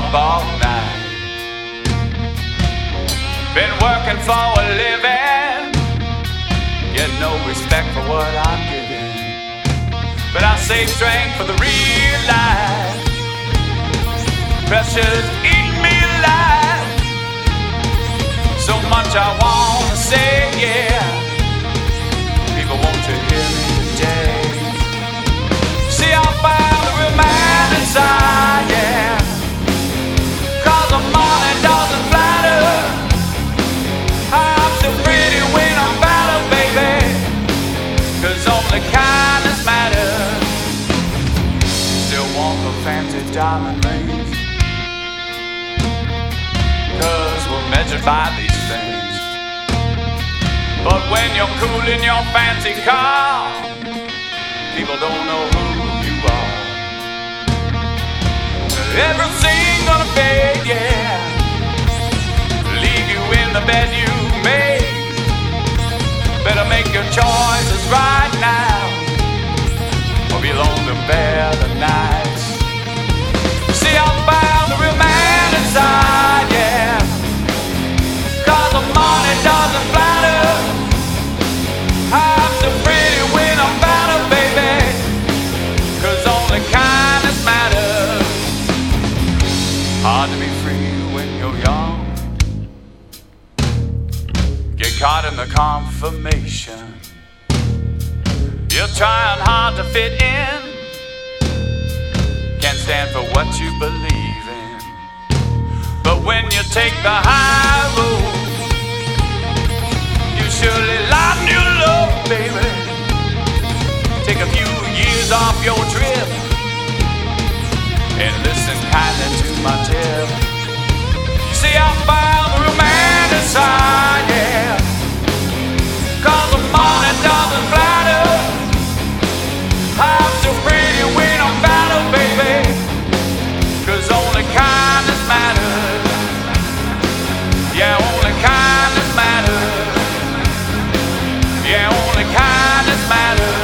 up all night. Been working for a living, get no respect for what I'm giving. But I save strength for the real life. Pressure's eating me alive. So much I wanna say, yeah. People, won't you hear me today? See, I found the real man inside, yeah. 'Cause the money doesn't flatter. I'm so pretty when I'm better, baby. 'Cause only kindness matters. Still want the fancy diamond rings, 'cause we're measured by these things. But when you're cool in your fancy car, people don't know who you are. Everything gonna fade, yeah. Leave you in the bed you made. Better make your choices right now, or be alone to bear the nights. See, I found the real man inside, yeah. 'Cause the money doesn't flatter. I'm so pretty when I'm better, baby. 'Cause only kindness matters. Hard to be free when you're young. Get caught in the confirmation. You're trying hard to fit in. Can't stand for what you believe in. But when you take the high road, you surely lighten your load, baby. Take a few years off your trip and listen kindly to my tip. See, I found the real man inside, yeah. 'Cause the money doesn't flatter. I'm so pretty when I'm better, baby. 'Cause only kindness matters. Yeah, only kindness matters. Yeah, only kindness matters.